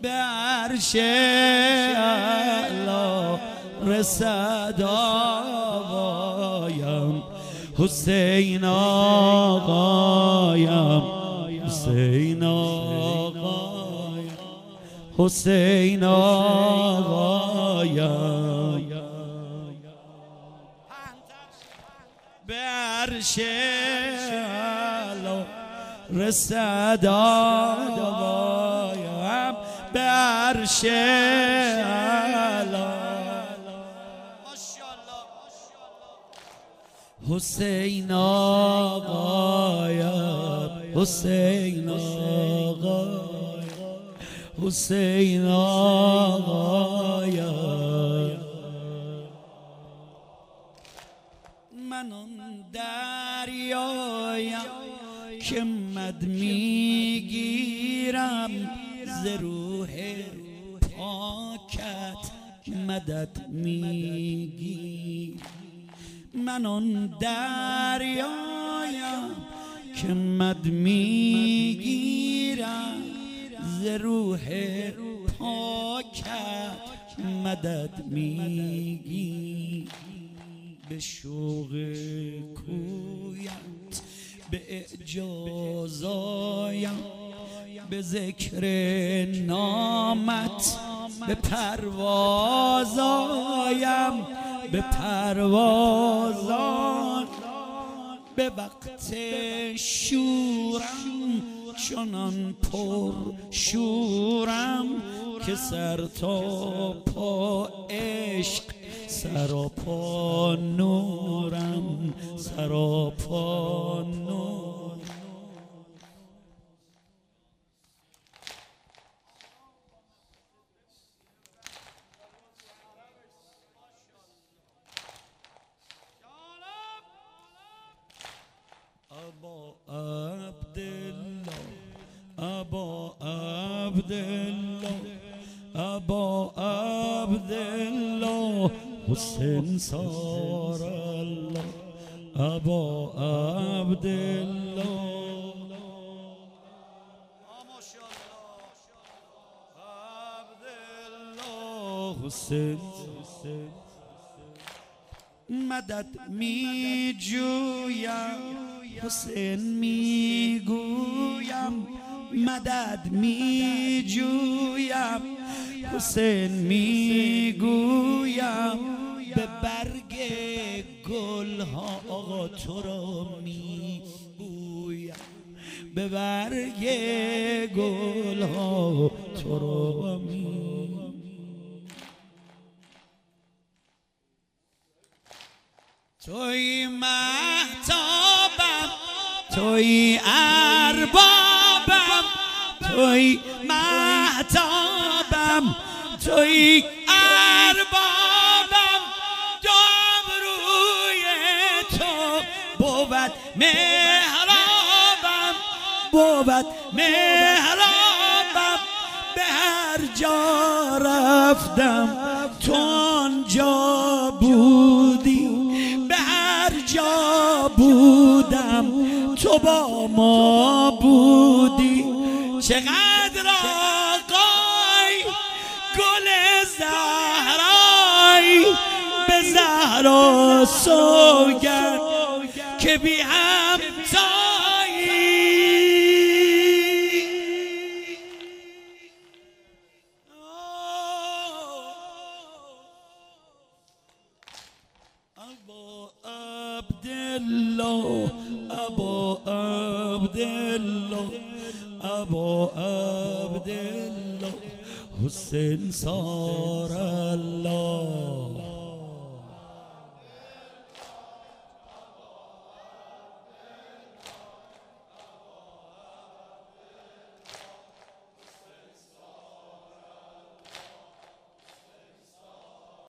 به عرش الله رسد آقایم، حسین آقایم، حسین آقایم، حسین آقایم. به عرش الله رسد آقایم، به عرش الله. حسین آقایم، حسین آقایم، حسین آقایم. من آن دریایم که مد میگیرم ز روح پاکت مدد میگیر. من آن دریایم که مد میگیرم ز روح پاکت مدد میگیر. به شوق کویت به اعجاز آیم، به ذکر نامت به پرواز آیم، به پرواز آیم. به وقت شورم چنان پر شورم که سر تا پا عشق سراپا نورم، سراپا نور. ابا عبدالله، ابا عبدالله، ابا عبدالله، حسین سار الله. ابا عبدالله، عبدالله، حسین. مدد می جویم، حسین می گویم، مدد می جویم، حسین می گویم. به برگ گل ها آقا تو را می گویم، به برگ گل ها تو را می. توی مهتابم، توی اربابم، توی مهتابم، توی اربابم. دو ابروی تو بود محرابم، بود محرابم. به هر جا رفتم تو آنجا بودی، به هر جا بودم تو با ما بودی. چقدر آقای گل زهرای، به زهرا سوگند که بی همتایی. ابا عبدالله، ابا عبدالله، ابا عبدالله، حسین سار الله.